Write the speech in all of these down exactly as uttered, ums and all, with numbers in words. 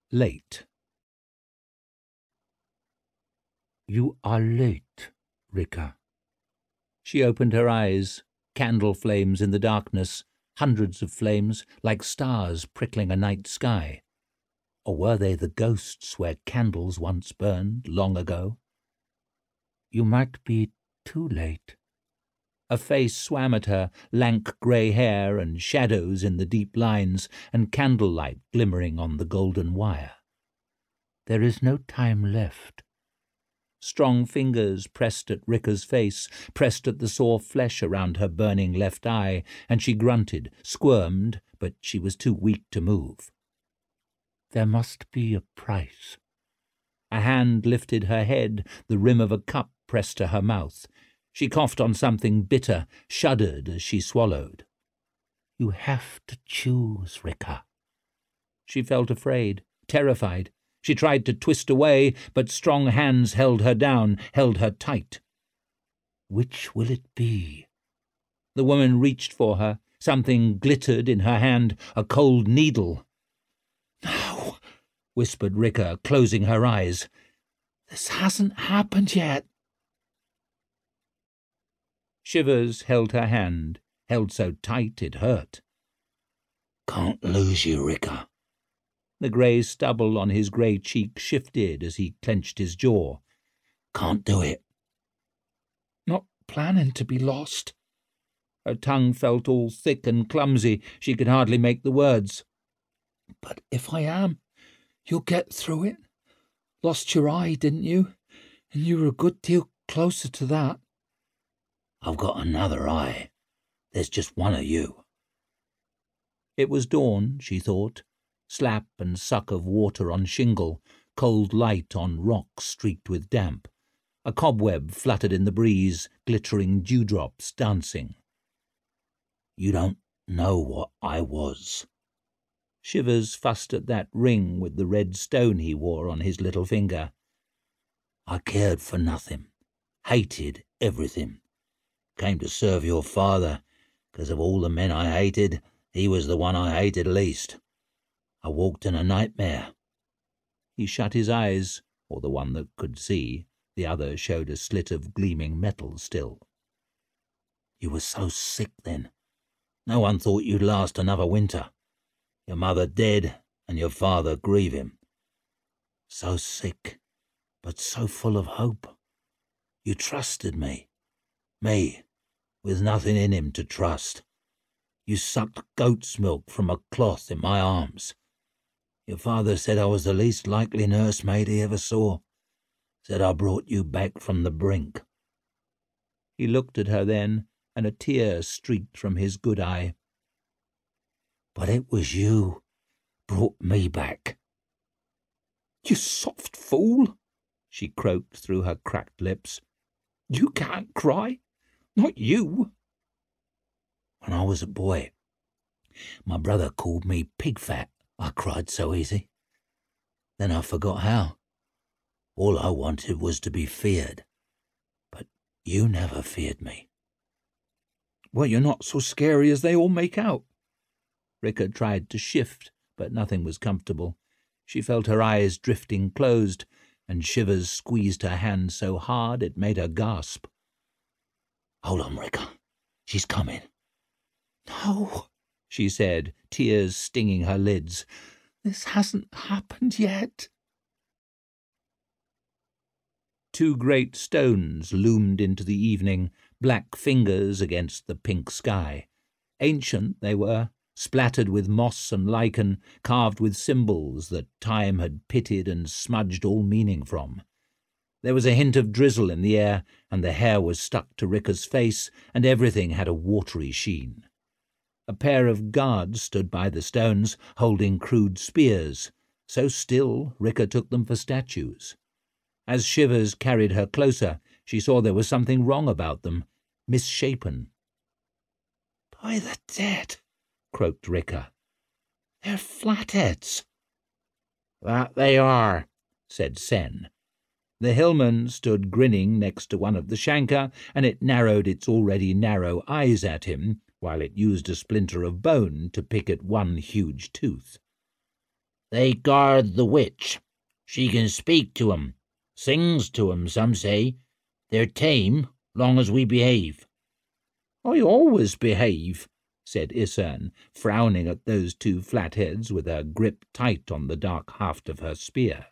Late. You are late, Rika. She opened her eyes, candle flames in the darkness, hundreds of flames, like stars prickling a night sky. Or were they the ghosts where candles once burned, long ago? You might be too late. A face swam at her, lank grey hair and shadows in the deep lines, and candlelight glimmering on the golden wire. There is no time left. Strong fingers pressed at Rika's face, pressed at the sore flesh around her burning left eye, and she grunted, squirmed, but she was too weak to move. There must be a price. A hand lifted her head, the rim of a cup pressed to her mouth. She coughed on something bitter, shuddered as she swallowed. You have to choose, Rika. She felt afraid, terrified. She tried to twist away, but strong hands held her down, held her tight. Which will it be? The woman reached for her. Something glittered in her hand, a cold needle. No, whispered Rika, closing her eyes. This hasn't happened yet. Shivers held her hand, held so tight it hurt. Can't lose you, Rika. The grey stubble on his grey cheek shifted as he clenched his jaw. Can't do it. Not planning to be lost. Her tongue felt all thick and clumsy. She could hardly make the words. But if I am, you'll get through it. Lost your eye, didn't you? And you were a good deal closer to that. I've got another eye. There's just one of you. It was dawn, she thought. Slap and suck of water on shingle, cold light on rock streaked with damp. A cobweb fluttered in the breeze, glittering dewdrops dancing. You don't know what I was. Shivers fussed at that ring with the red stone he wore on his little finger. I cared for nothing, hated everything. Came to serve your father, because of all the men I hated, he was the one I hated least. I walked in a nightmare. He shut his eyes, or the one that could see. The other showed a slit of gleaming metal still. You were so sick then. No one thought you'd last another winter. Your mother dead, and your father grieving. So sick, but so full of hope. You trusted me. Me, with nothing in him to trust. You sucked goat's milk from a cloth in my arms. Your father said I was the least likely nursemaid he ever saw. Said I brought you back from the brink. He looked at her then, and a tear streaked from his good eye. But it was you brought me back. You soft fool, she croaked through her cracked lips. You can't cry. Not you. When I was a boy, my brother called me pig fat. I cried so easy. Then I forgot how. All I wanted was to be feared. But you never feared me. Well, you're not so scary as they all make out. Rika tried to shift, but nothing was comfortable. She felt her eyes drifting closed, and Shivers squeezed her hand so hard it made her gasp. Hold on, Rika. She's coming. No, she said, tears stinging her lids. This hasn't happened yet. Two great stones loomed into the evening, black fingers against the pink sky. Ancient they were, splattered with moss and lichen, carved with symbols that time had pitted and smudged all meaning from. There was a hint of drizzle in the air, and the hair was stuck to Rika's face, and everything had a watery sheen. A pair of guards stood by the stones, holding crude spears. So still, Rika took them for statues. As Shivers carried her closer, she saw there was something wrong about them, misshapen. By the dead, croaked Rika. They're flatheads. That they are, said Sen. The hillman stood grinning next to one of the Shanka, and it narrowed its already narrow eyes at him, while it used a splinter of bone to pick at one huge tooth. They guard the witch. She can speak to 'em, sings to 'em, some say. They're tame, long as we behave." "I always behave," said Isern, frowning at those two flatheads with her grip tight on the dark haft of her spear.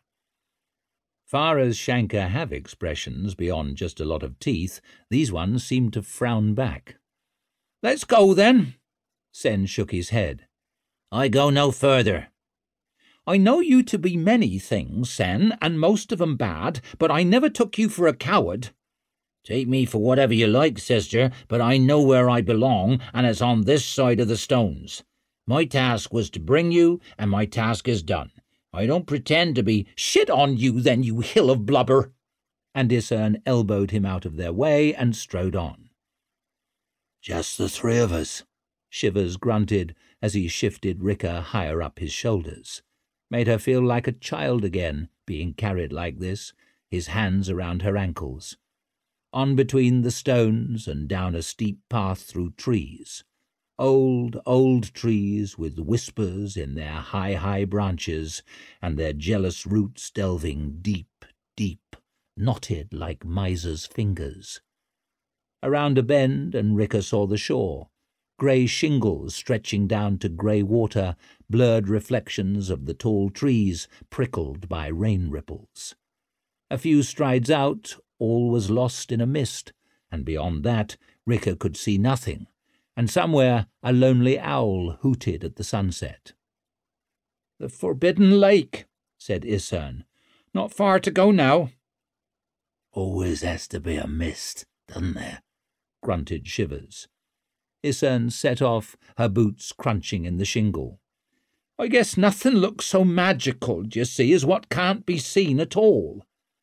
Far as Shanka have expressions beyond just a lot of teeth, these ones seemed to frown back. "Let's go, then." Sen shook his head. "I go no further." "I know you to be many things, Sen, and most of 'em bad, but I never took you for a coward." "Take me for whatever you like, sister, but I know where I belong, and it's on this side of the stones. My task was to bring you, and my task is done. I don't pretend to be—" "Shit on you, then, you hill of blubber!" And Isern elbowed him out of their way and strode on. "Just the three of us," Shivers grunted as he shifted Rika higher up his shoulders. Made her feel like a child again, being carried like this, his hands around her ankles. On between the stones and down a steep path through trees. Old, old trees with whispers in their high, high branches, and their jealous roots delving deep, deep, knotted like misers' fingers. Around a bend, and Rika saw the shore. Grey shingles stretching down to grey water, blurred reflections of the tall trees prickled by rain ripples. A few strides out, all was lost in a mist, and beyond that Rika could see nothing, and somewhere a lonely owl hooted at the sunset. "The Forbidden Lake," said Isern. "Not far to go now." "Always has to be a mist, doesn't there?" grunted Shivers. Isern set off, her boots crunching in the shingle. "I guess nothing looks so magical, d'ye see, as what can't be seen at all."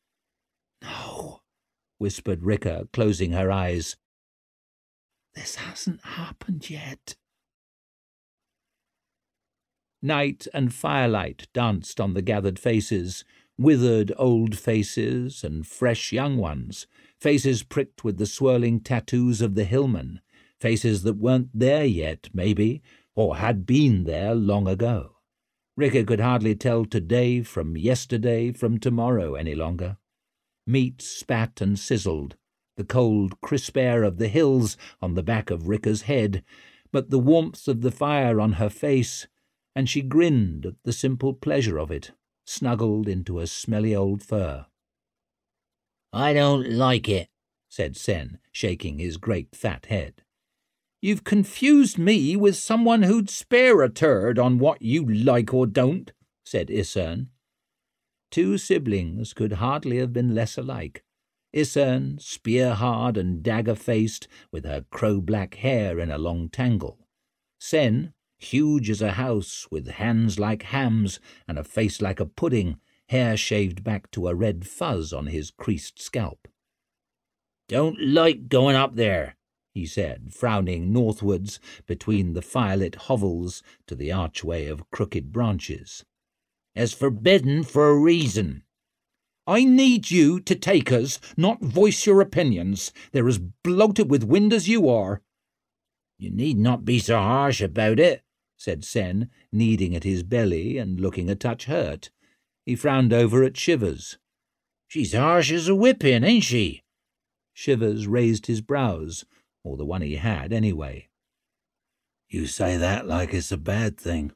"No," whispered Rika, closing her eyes. "This hasn't happened yet." Night and firelight danced on the gathered faces, withered old faces and fresh young ones, faces pricked with the swirling tattoos of the hillmen, faces that weren't there yet, maybe, or had been there long ago. Rika could hardly tell today from yesterday from tomorrow any longer. Meat spat and sizzled, the cold, crisp air of the hills on the back of Rika's head, but the warmth of the fire on her face, and she grinned at the simple pleasure of it, snuggled into a smelly old fur. "I don't like it," said Sen, shaking his great fat head. "You've confused me with someone who'd spare a turd on what you like or don't," said Isern. Two siblings could hardly have been less alike. Isern, spear-hard and dagger-faced, with her crow-black hair in a long tangle. Sen, huge as a house, with hands like hams and a face like a pudding, hair shaved back to a red fuzz on his creased scalp. "Don't like going up there," he said, frowning northwards between the firelit hovels to the archway of crooked branches. "It's forbidden for a reason." "I need you to take us, not voice your opinions. They're as bloated with wind as you are." "You need not be so harsh about it," said Sen, kneading at his belly and looking a touch hurt. He frowned over at Shivers. "She's harsh as a whipping, ain't she?" Shivers raised his brows, or the one he had anyway. "You say that like it's a bad thing."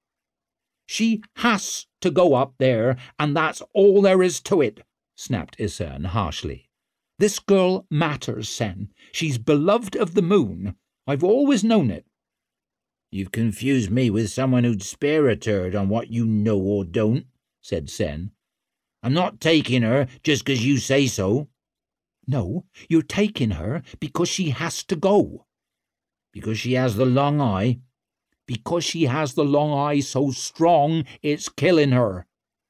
"She has to go up there, and that's all there is to it," snapped Isern harshly. "This girl matters, Sen. She's beloved of the moon. I've always known it." "You've confused me with someone who'd spare a turd on what you know or don't," said Sen. "I'm not taking her just 'cause you say so." "No, you're taking her because she has to go." "Because she has the long eye?" "Because she has the long eye so strong it's killing her."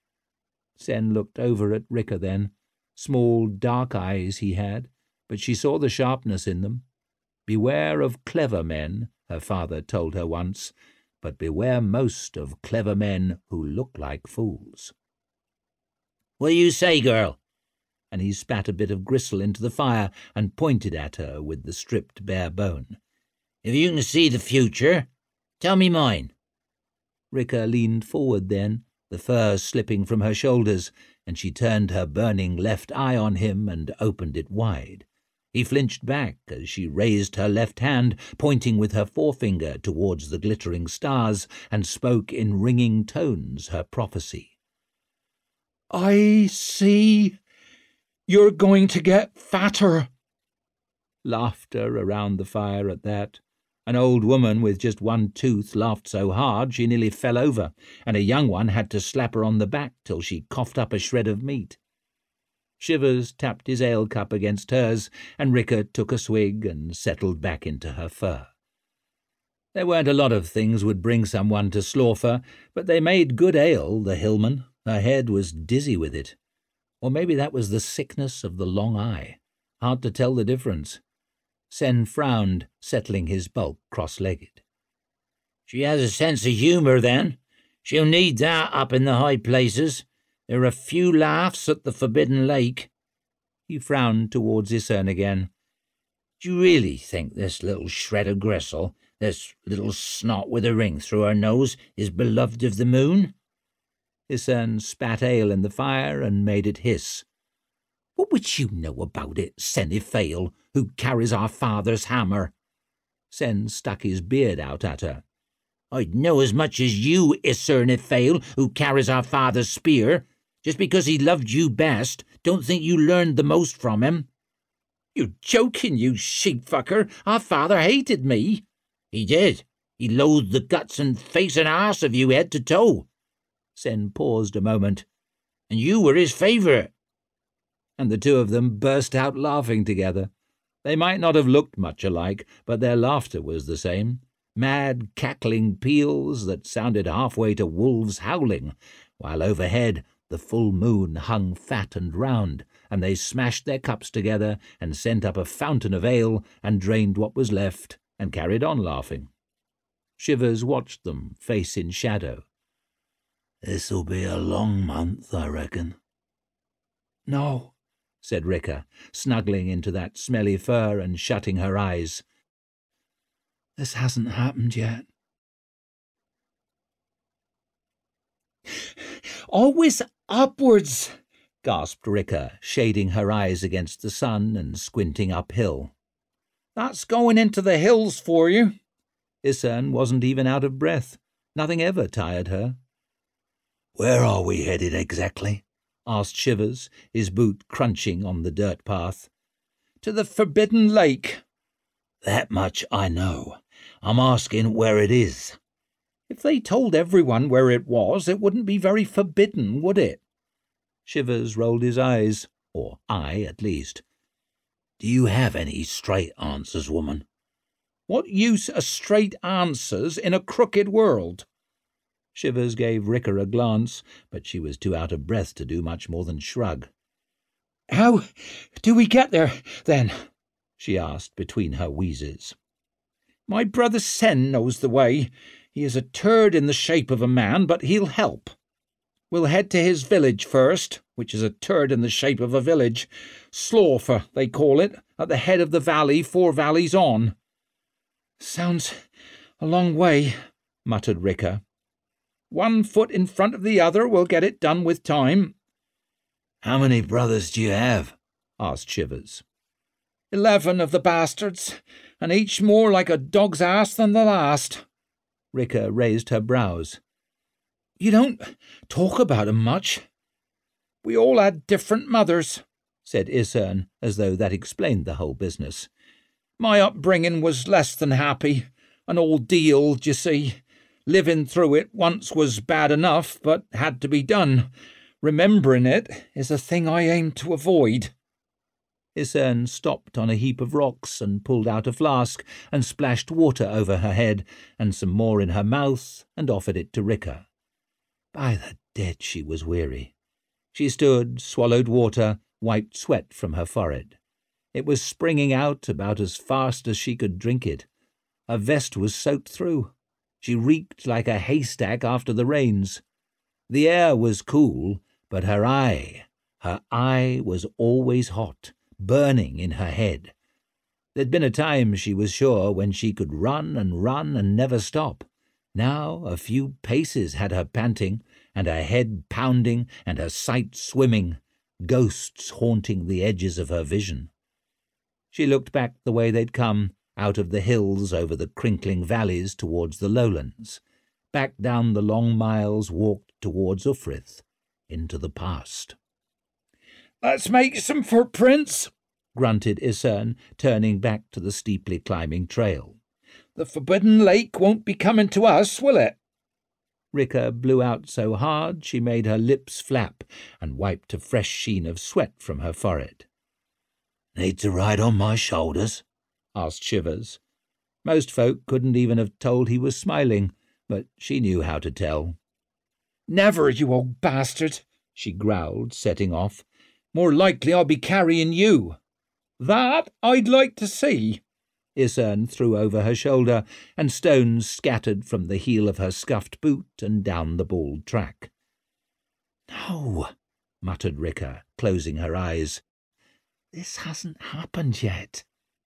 Sen looked over at Rika then. Small, dark eyes he had, but she saw the sharpness in them. Beware of clever men, her father told her once, but beware most of clever men who look like fools. "What do you say, girl?" And he spat a bit of gristle into the fire and pointed at her with the stripped bare bone. "If you can see the future, tell me mine." Rika leaned forward then, the fur slipping from her shoulders, and she turned her burning left eye on him and opened it wide. He flinched back as she raised her left hand, pointing with her forefinger towards the glittering stars, and spoke in ringing tones her prophecy. "I see. You're going to get fatter." Laughter around the fire at that. An old woman with just one tooth laughed so hard she nearly fell over, and a young one had to slap her on the back till she coughed up a shred of meat. Shivers tapped his ale cup against hers, and Ricker took a swig and settled back into her fur. There weren't a lot of things would bring someone to Slaughter, but they made good ale, the Hillman. Her head was dizzy with it. Or maybe that was the sickness of the long eye. Hard to tell the difference. Sen frowned, settling his bulk cross-legged. "She has a sense of humour, then. She'll need that up in the high places. There are a few laughs at the Forbidden Lake." He frowned towards Isern again. "Do you really think this little shred of gristle, this little snot with a ring through her nose, is beloved of the moon?" Isern spat ale in the fire and made it hiss. "What would you know about it, Sen Ifail, who carries our father's hammer?" Sen stuck his beard out at her. "I'd know as much as you, Isern Ifail, who carries our father's spear. Just because he loved you best, don't think you learned the most from him." "You're joking, you sheep-fucker. Our father hated me." "He did. He loathed the guts and face and arse of you head to toe." Sen paused a moment. "And you were his favourite." And the two of them burst out laughing together. They might not have looked much alike, but their laughter was the same. Mad, cackling peals that sounded halfway to wolves howling, while overhead the full moon hung fat and round, and they smashed their cups together and sent up a fountain of ale and drained what was left and carried on laughing. Shivers watched them, face in shadow. "This'll be a long month, I reckon." "No," said Ricker, snuggling into that smelly fur and shutting her eyes. "This hasn't happened yet." "Always upwards," gasped Ricker, shading her eyes against the sun and squinting uphill. "That's going into the hills for you." Isern wasn't even out of breath. Nothing ever tired her. "Where are we headed exactly?" asked Shivers, his boot crunching on the dirt path. "To the Forbidden Lake." "That much I know. I'm asking where it is." "If they told everyone where it was, it wouldn't be very forbidden, would it?" Shivers rolled his eyes, or eye at least. "Do you have any straight answers, woman?" "What use are straight answers in a crooked world?" Shivers gave Ricker a glance, but she was too out of breath to do much more than shrug. "How do we get there, then?" she asked between her wheezes. "My brother Sen knows the way. He is a turd in the shape of a man, but he'll help. We'll head to his village first, which is a turd in the shape of a village. Slaughter, they call it, at the head of the valley four valleys on." "Sounds a long way," muttered Ricker. "One foot in front of the other will get it done with time." "How many brothers do you have?" asked Shivers. Eleven of the bastards, and each more like a dog's ass than the last." Ricker raised her brows. "You don't talk about 'em much." "We all had different mothers," said Isern, as though that explained the whole business. "My upbringing was less than happy. An ordeal, d'ye see. Living through it once was bad enough, but had to be done. Remembering it is a thing I aim to avoid." Isern stopped on a heap of rocks and pulled out a flask and splashed water over her head and some more in her mouth and offered it to Ricker. By the dead, she was weary. She stood, swallowed water, wiped sweat from her forehead. It was springing out about as fast as she could drink it. Her vest was soaked through. She reeked like a haystack after the rains. The air was cool, but her eye, her eye was always hot, burning in her head. There'd been a time, she was sure, when she could run and run and never stop. Now a few paces had her panting, and her head pounding and her sight swimming, ghosts haunting the edges of her vision. She looked back the way they'd come, out of the hills over the crinkling valleys towards the lowlands, back down the long miles walked towards Ufrith, into the past. "Let's make some footprints," grunted Isern, turning back to the steeply climbing trail. "The Forbidden Lake won't be coming to us, will it?" Rika blew out so hard she made her lips flap and wiped a fresh sheen of sweat from her forehead. "Need to ride on my shoulders?" asked Shivers. Most folk couldn't even have told he was smiling, but she knew how to tell. "Never, you old bastard," she growled, setting off. "More likely I'll be carrying you." "That I'd like to see." Isern threw over her shoulder, and stones scattered from the heel of her scuffed boot and down the bald track. "No," muttered Rika, closing her eyes. "This hasn't happened yet."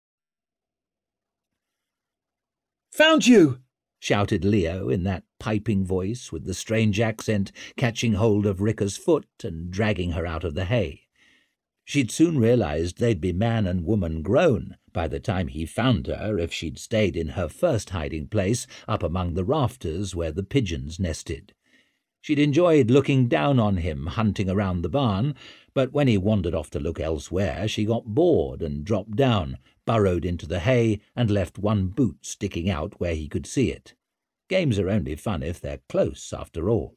"Found you!" shouted Leo in that piping voice with the strange accent, catching hold of Rika's foot and dragging her out of the hay. She'd soon realized they'd be man and woman grown by the time he found her if she'd stayed in her first hiding place up among the rafters where the pigeons nested. She'd enjoyed looking down on him hunting around the barn, but when he wandered off to look elsewhere she got bored and dropped down, burrowed into the hay and left one boot sticking out where he could see it. Games are only fun if they're close, after all.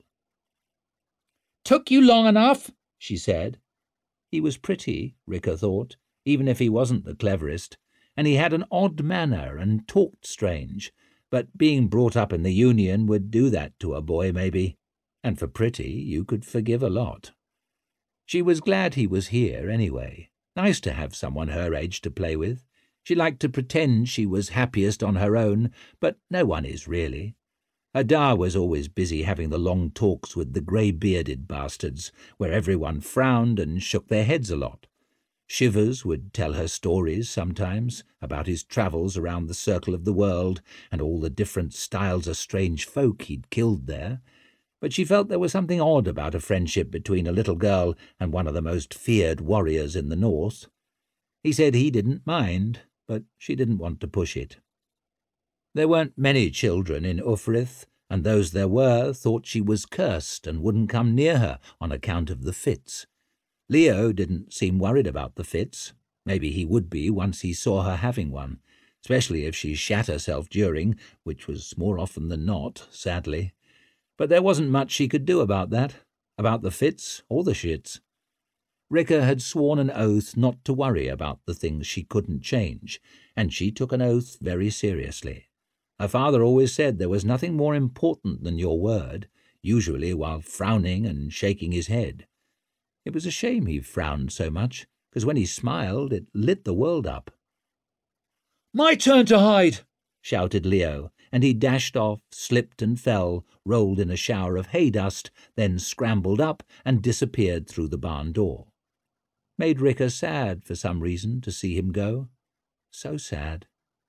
"Took you long enough?" she said. He was pretty, Rika thought, even if he wasn't the cleverest, and he had an odd manner and talked strange, but being brought up in the Union would do that to a boy, maybe, and for pretty you could forgive a lot. She was glad he was here, anyway. Nice to have someone her age to play with. She liked to pretend she was happiest on her own, but no one is really. Adar was always busy having the long talks with the grey-bearded bastards, where everyone frowned and shook their heads a lot. Shivers would tell her stories sometimes, about his travels around the circle of the world and all the different styles of strange folk he'd killed there, but she felt there was something odd about a friendship between a little girl and one of the most feared warriors in the north. He said he didn't mind, but she didn't want to push it. There weren't many children in Ufrith, and those there were thought she was cursed and wouldn't come near her on account of the fits. Leo didn't seem worried about the fits. Maybe he would be once he saw her having one, especially if she shat herself during, which was more often than not, sadly. But there wasn't much she could do about that, about the fits or the shits. Rika had sworn an oath not to worry about the things she couldn't change, and she took an oath very seriously. Her father always said there was nothing more important than your word, usually while frowning and shaking his head. It was a shame he frowned so much, because when he smiled it lit the world up. "My turn to hide!" shouted Leo, and he dashed off, slipped and fell, rolled in a shower of hay dust, then scrambled up and disappeared through the barn door. Made Rika sad for some reason to see him go. So sad.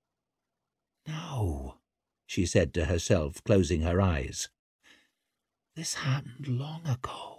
"No," she said to herself, closing her eyes. "This happened long ago."